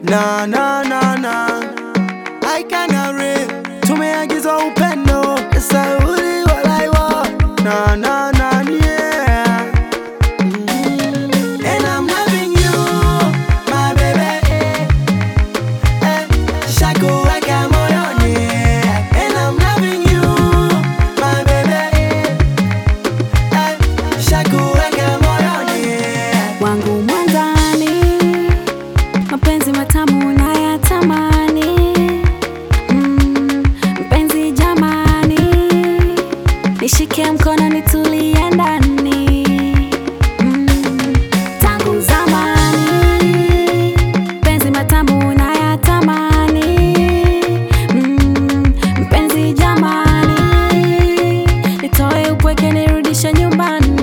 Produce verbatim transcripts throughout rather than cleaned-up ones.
Na na na na, I cannot read. Tumeagizwa upendo, Sauli walaiwa. Na na na yeah. Mm. And I'm loving you, my baby. Eh, shakuweka moyoni. And I'm loving you, my baby. Eh, shakuweka moyoni. Wangu mwandani, mapenzi matamu na ya tamani. mm, Mpenzi jamani, nishike mkono nitulie ndani. mm, Tangu zamani, mpenzi matamu na ya tamani. mm, Mpenzi jamani, nitoe upweke nirudishe nyumbani.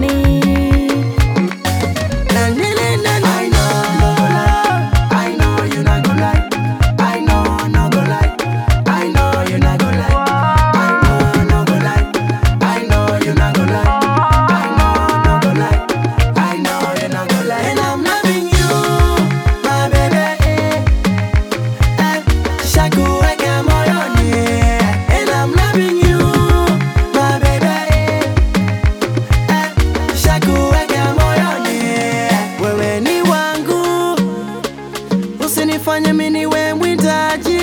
Usinifanye mimi niwe mwitaji.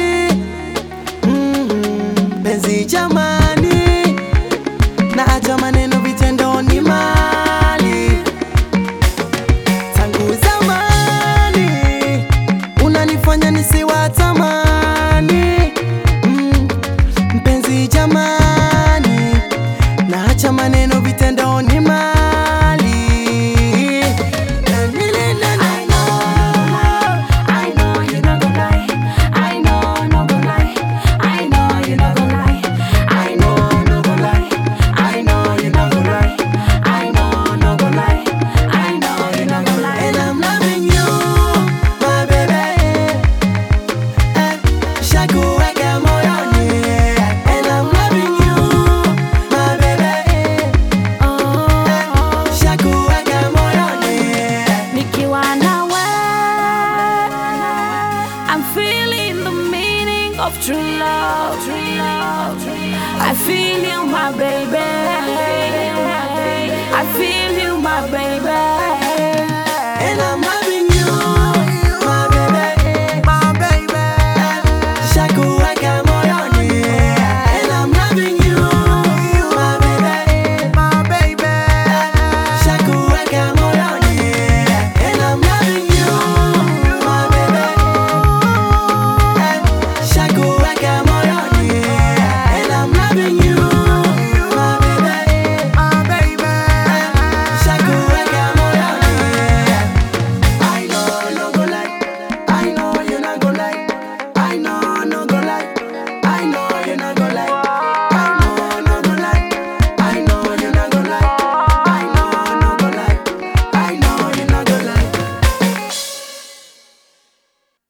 mm-hmm. Penzi jamani, na acha maneno, vitendo ni mali. Tangu zamani unanifanya nisiwatamani. mm. Mpenzi jamani, na acha maneno, vitendo ni mali. Of true love, true love. I feel you, my baby. I feel you, my baby.